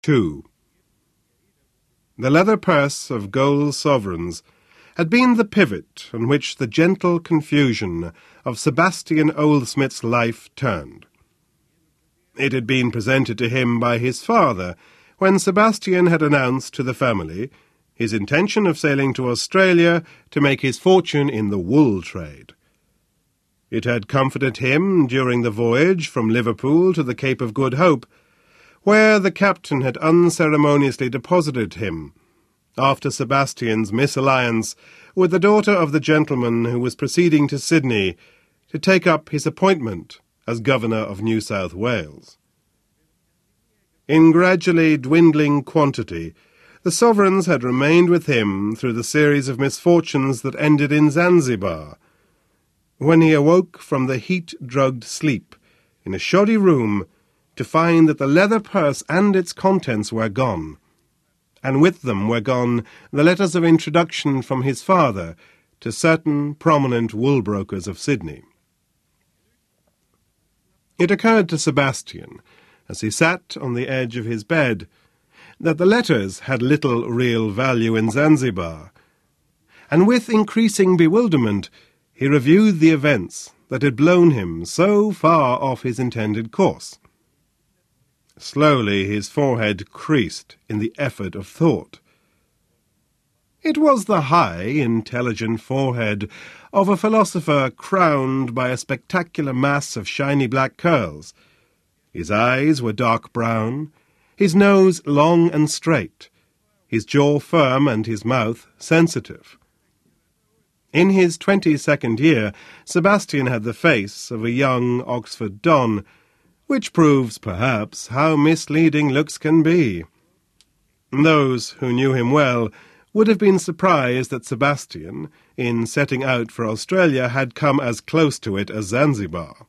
2. The leather purse of gold sovereigns had been the pivot on which the gentle confusion of Sebastian Oldsmith's life turned. It had been presented to him by his father when Sebastian had announced to the family his intention of sailing to Australia to make his fortune in the wool trade. It had comforted him during the voyage from Liverpool to the Cape of Good Hope, where the captain had unceremoniously deposited him, after Sebastian's misalliance with the daughter of the gentleman who was proceeding to Sydney to take up his appointment as Governor of New South Wales. In gradually dwindling quantity, the sovereigns had remained with him through the series of misfortunes that ended in Zanzibar, when he awoke from the heat-drugged sleep in a shoddy room to find that the leather purse and its contents were gone, and with them were gone the letters of introduction from his father to certain prominent wool brokers of Sydney. It occurred to Sebastian, as he sat on the edge of his bed, that the letters had little real value in Zanzibar, and with increasing bewilderment he reviewed the events that had blown him so far off his intended course. Slowly his forehead creased in the effort of thought. It was the high, intelligent forehead of a philosopher crowned by a spectacular mass of shiny black curls. His eyes were dark brown, his nose long and straight, his jaw firm and his mouth sensitive. In his 22nd year, Sebastian had the face of a young Oxford don, which proves, perhaps, how misleading looks can be. Those who knew him well would have been surprised that Sebastian, in setting out for Australia, had come as close to it as Zanzibar.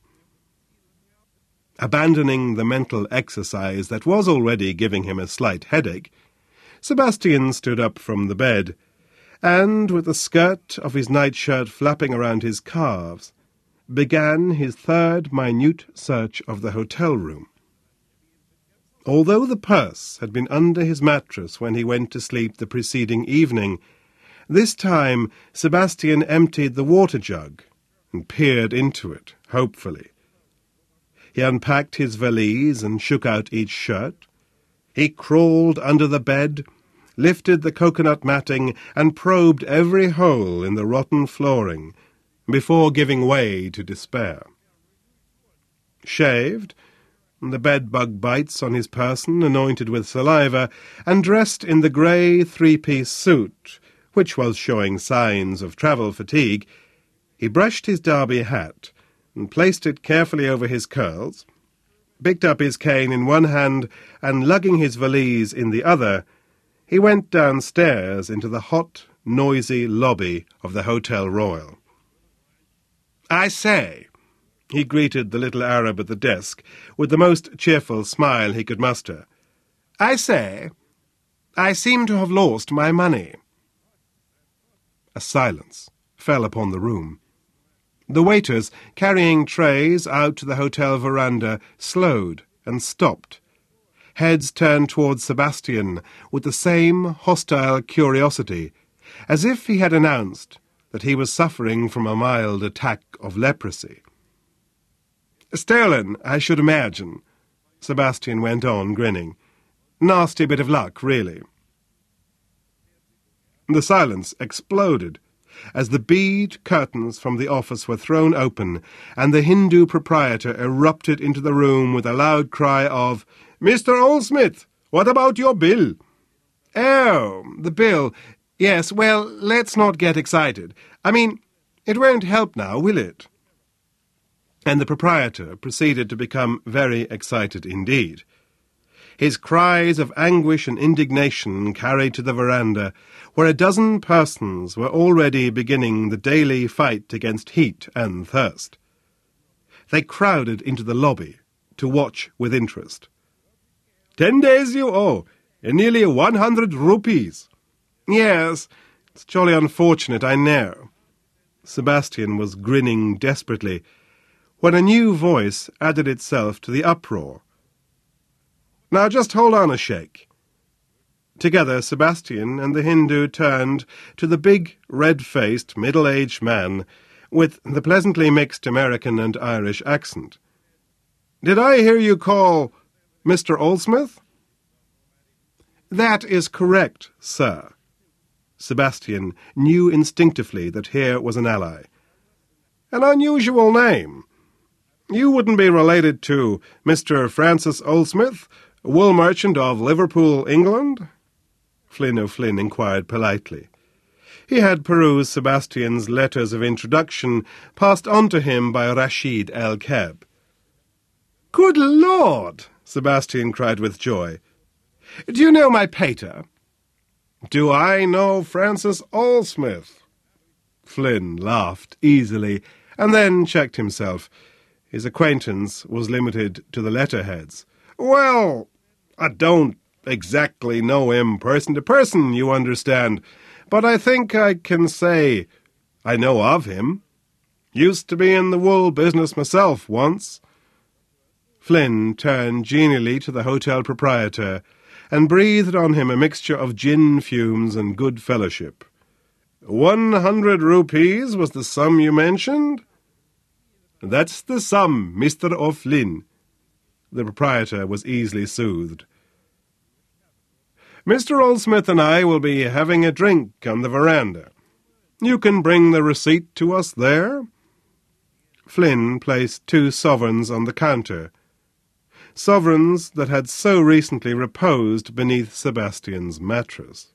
Abandoning the mental exercise that was already giving him a slight headache, Sebastian stood up from the bed, and, with the skirt of his nightshirt flapping around his calves, began his third minute search of the hotel room. Although the purse had been under his mattress when he went to sleep the preceding evening, this time Sebastian emptied the water jug and peered into it, hopefully. He unpacked his valise and shook out each shirt. He crawled under the bed, lifted the coconut matting, and probed every hole in the rotten flooring before giving way to despair. Shaved, the bedbug bites on his person anointed with saliva, and dressed in the grey three-piece suit, which was showing signs of travel fatigue, he brushed his derby hat and placed it carefully over his curls, picked up his cane in one hand, and lugging his valise in the other, he went downstairs into the hot, noisy lobby of the Hotel Royal. "I say," he greeted the little Arab at the desk with the most cheerful smile he could muster. "I say, I seem to have lost my money." A silence fell upon the room. The waiters, carrying trays out to the hotel veranda, slowed and stopped. Heads turned towards Sebastian with the same hostile curiosity, as if he had announced that he was suffering from a mild attack of leprosy. "Stolen, I should imagine," Sebastian went on, grinning. "Nasty bit of luck, really." The silence exploded as the bead curtains from the office were thrown open, and the Hindu proprietor erupted into the room with a loud cry of, "Mr. Oldsmith, what about your bill?" "Oh, the bill. Yes, well, let's not get excited. I mean, it won't help now, will it?" And the proprietor proceeded to become very excited indeed. His cries of anguish and indignation carried to the veranda, where a dozen persons were already beginning the daily fight against heat and thirst. They crowded into the lobby to watch with interest. 10 days you owe, and nearly 100 rupees. "Yes, it's jolly unfortunate, I know." Sebastian was grinning desperately when a new voice added itself to the uproar. Now just hold on a shake." Together, Sebastian and the Hindu turned to the big, red-faced, middle-aged man with the pleasantly mixed American and Irish accent. "Did I hear you call Mr. Oldsmith?" "That is correct, sir." Sebastian knew instinctively that here was an ally. "An unusual name. You wouldn't be related to Mr. Francis Oldsmith, wool merchant of Liverpool, England?" Flynn O'Flynn inquired politely. He had perused Sebastian's letters of introduction passed on to him by Rashid el-Keb. "Good Lord!" Sebastian cried with joy. "Do you know my pater?" "Do I know Francis Oldsmith?" Flynn laughed easily, and then checked himself. His acquaintance was limited to the letterheads. "Well, I don't exactly know him person to person, you understand, but I think I can say I know of him. Used to be in the wool business myself once." Flynn turned genially to the hotel proprietor and breathed on him a mixture of gin fumes and good fellowship. 100 rupees was the sum you mentioned?" "That's the sum, Mr. O'Flynn." The proprietor was easily soothed. "Mr. Oldsmith and I will be having a drink on the veranda. You can bring the receipt to us there." Flynn placed 2 sovereigns on the counter, sovereigns that had so recently reposed beneath Sebastian's mattress.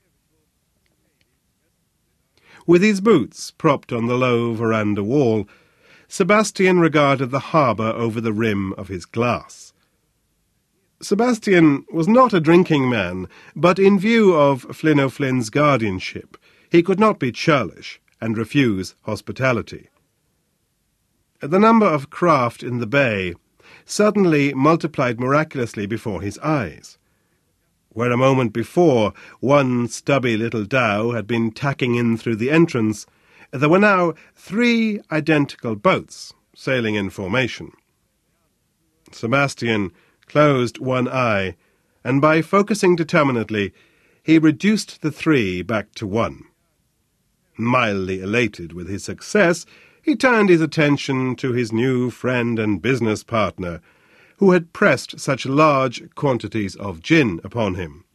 With his boots propped on the low veranda wall, Sebastian regarded the harbour over the rim of his glass. Sebastian was not a drinking man, but in view of Flynn O'Flynn's guardianship, he could not be churlish and refuse hospitality. The number of craft in the bay suddenly multiplied miraculously before his eyes. Where a moment before one stubby little dhow had been tacking in through the entrance, there were now 3 identical boats sailing in formation. Sebastian closed one eye, and by focusing determinedly, he reduced the 3 back to 1. Mildly elated with his success, he turned his attention to his new friend and business partner, who had pressed such large quantities of gin upon him.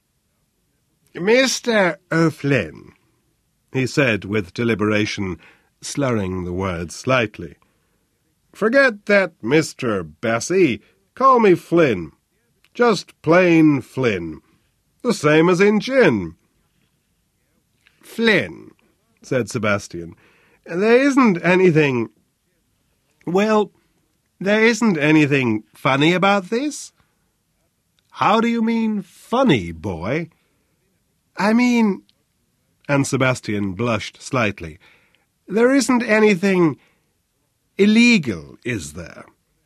"Mr. O'Flynn," he said with deliberation, slurring the words slightly. "Forget that, Mr. Bessie. Call me Flynn. Just plain Flynn. The same as in gin." "Flynn," said Sebastian, "there isn't anything... Well, there isn't anything funny about this?" "How do you mean funny, boy?" "I mean..." And Sebastian blushed slightly. "There isn't anything illegal, is there?"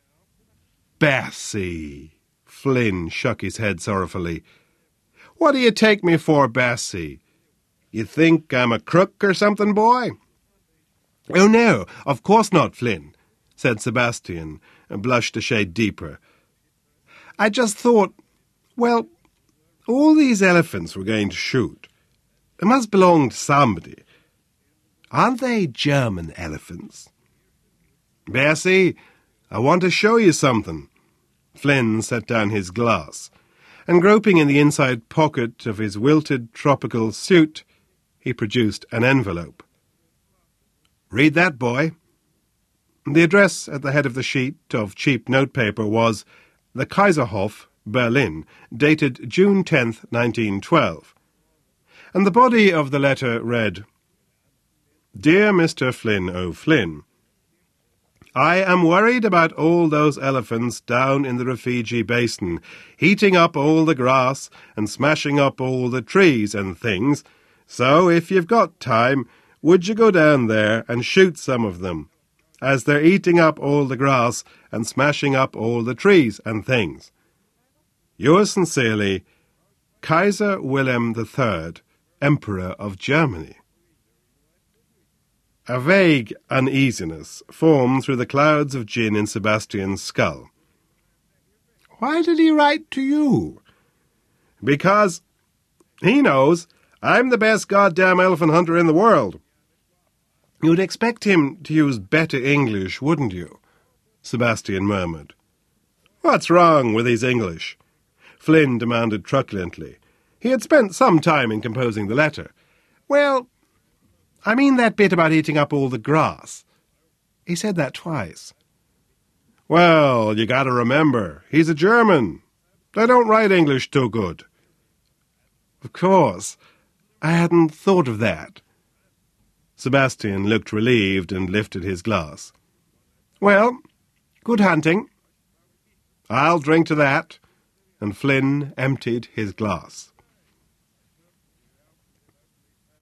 "Bessie!" Flynn shook his head sorrowfully. "What do you take me for, Bessie? You think I'm a crook or something, boy?" "Oh, no, of course not, Flynn," said Sebastian, and blushed a shade deeper. "I just thought, well, all these elephants we're going to shoot, they must belong to somebody. Aren't they German elephants?" "Bessie, I want to show you something." Flynn set down his glass, and groping in the inside pocket of his wilted tropical suit, he produced an envelope. "Read that, boy." The address at the head of the sheet of cheap notepaper was the Kaiserhof, Berlin, dated June 10th, 1912, and the body of the letter read, "Dear Mr. Flynn O'Flynn, I am worried about all those elephants down in the Rufiji Basin, heating up all the grass and smashing up all the trees and things, so if you've got time, would you go down there and shoot some of them, as they're eating up all the grass and smashing up all the trees and things. Yours sincerely, Kaiser Wilhelm III, Emperor of Germany." A vague uneasiness formed through the clouds of gin in Sebastian's skull. Why did he write to you? Because he knows I'm the best goddamn elephant hunter in the world. You'd expect him to use better English, wouldn't you? Sebastian murmured. What's wrong with his English? Flynn demanded truculently. He had spent some time in composing the letter. Well, I mean that bit about eating up all the grass. He said that twice. Well, you gotta remember, he's a German. They don't write English too good. Of course. I hadn't thought of that. Sebastian looked relieved and lifted his glass. Well, good hunting. I'll drink to that. And Flynn emptied his glass.